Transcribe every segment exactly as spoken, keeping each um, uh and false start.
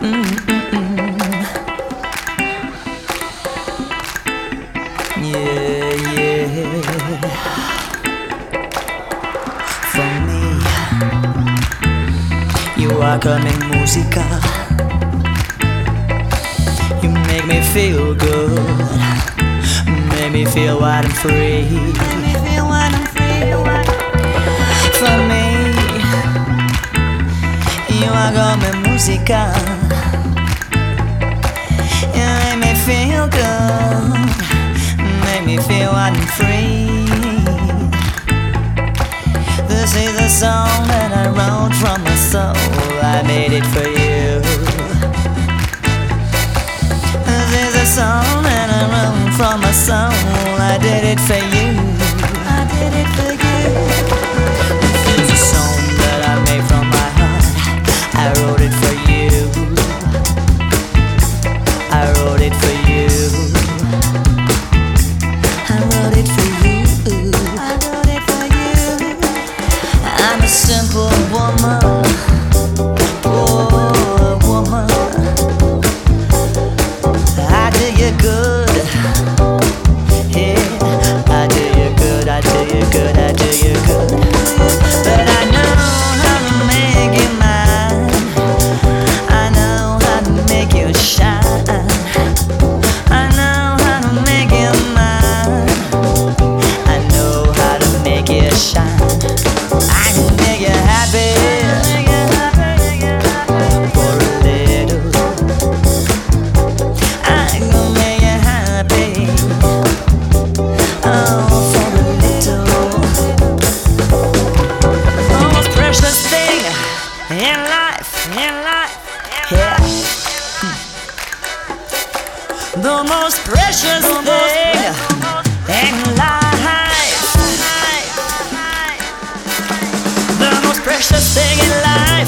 Yeah, yeah. For me, you are coming musica. You make me feel good, make me feel wide and free. Make me feel wide and free. For me, you are coming musica. You make me feel good, make me feel wide and free. This is a song that I wrote from my soul. I made it for you. This is a song that I wrote from my soul. I did it for you. I did it for you. This is a song that I made from my heart. I wrote it for you. I wrote it for you. I wrote it for you. I wrote it for you. I'm a simple woman. Oh, woman. I do you good. Yeah, I do you good. I do you good. I do you good. But I know how to make you mine. I know how to make you shine. I know how to make you mine. I know how to make you shine. I can make you happy for a little. I can make you happy, oh, for a little. The most precious thing in life, in life, yeah. The most precious thing in life. The most precious thing in life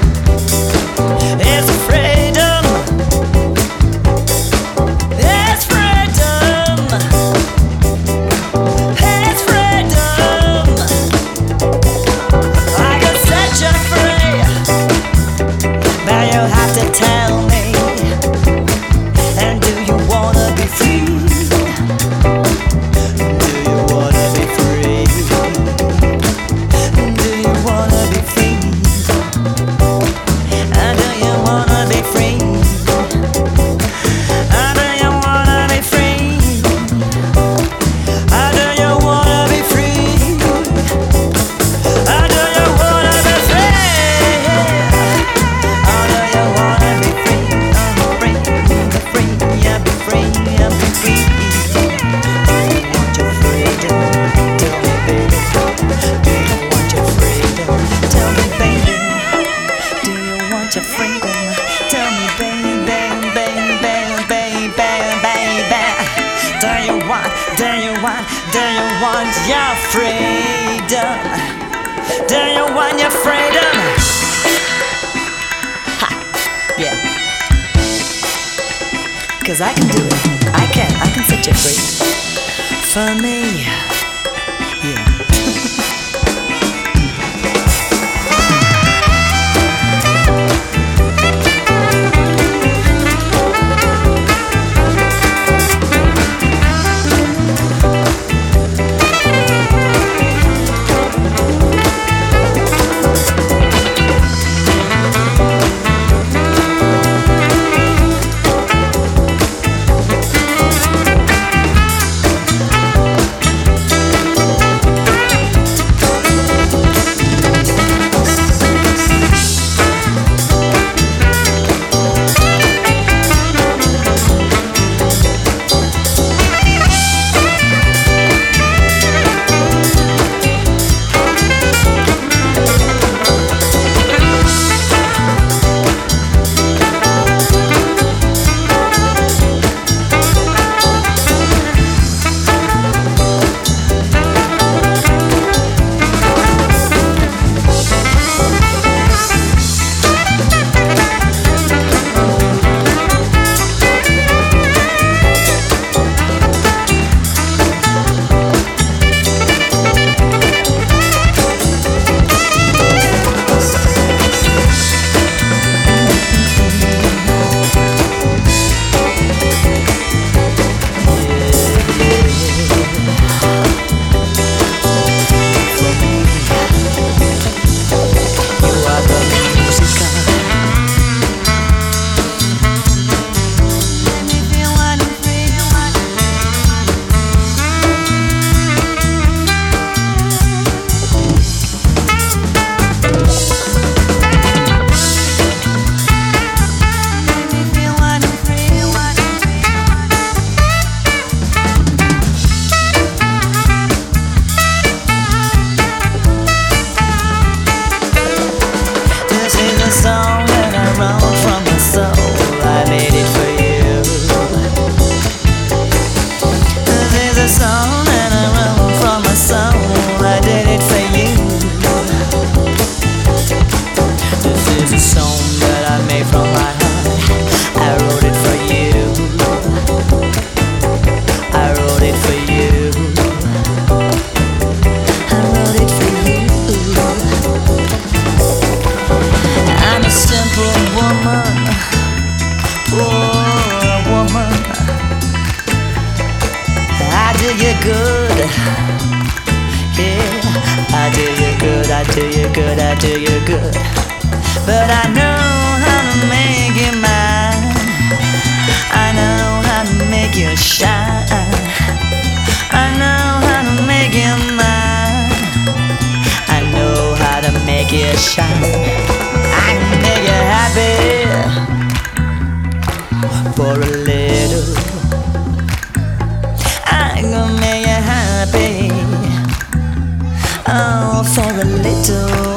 is freedom. It's freedom. It's freedom. I can set you free, but you have to tell me. And do you wanna be free? Do you wanna be free? Do you wanna be free? And do you wanna be free? And do you wanna be free? And do you wanna be free? And do you wanna be free? And do you wanna be free? I'm free, be free, yeah, be free, yeah, be free. Do you want your freedom? Tell me, baby. Do you want your freedom? Tell me, baby. Do you want your freedom? Tell me, baby, baby, baby, baby, baby. Do you want, do you want, do you want your freedom? Do you want your freedom? Ha, yeah. Cause I can do it. I can, I can set you free. For me, yeah. do you good, I do you good. But I know how to make you mine. I know how to make you shine. I know how to make you mine. I know how to make you shine. I can make you happy for a little. I can make you happy, oh, for a little.